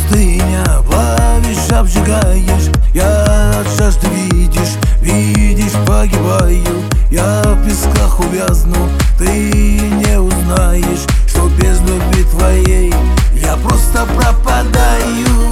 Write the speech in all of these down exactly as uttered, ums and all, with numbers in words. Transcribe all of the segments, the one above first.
пустыня, плавишь, обжигаешь. Я от жажды, видишь, видишь, погибаю. Я в песках увязну, ты не узнаешь, что без любви твоей я просто пропадаю.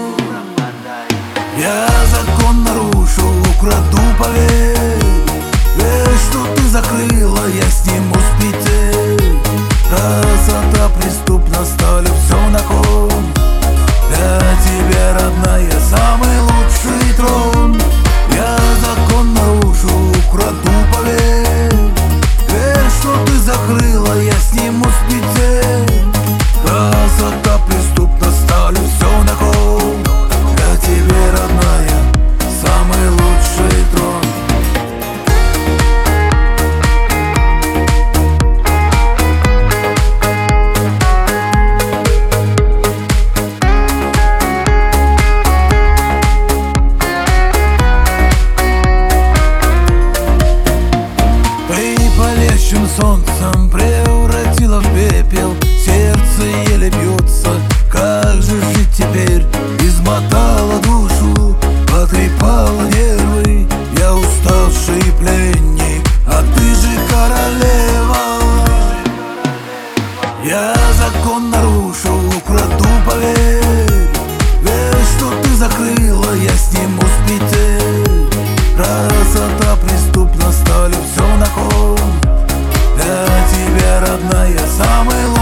Я закон нарушу, украду, поверь. Весь, что ты закрыла, я сниму с петель. Красота преступна, ставлю все на кон. Для тебя, родная, самый лучший трон. Я закон нарушу, украду, поверь. Весь, что ты закрыла, я сниму с петель. Красота преступна, ставлю все на кон. Для тебя, родная, самый лучший трон. Палящим солнцем превратила в пепел. Сердце еле бьется, как же жить теперь? Измотала душу, потрепала нервы. Я уставший пленник, а ты же королева. Я закон нарушу, украду, поверь. Весь, что ты закрыла, я сниму с петель. Красота преступна, ставлю все на кон. Для тебя, родная, самый лучший.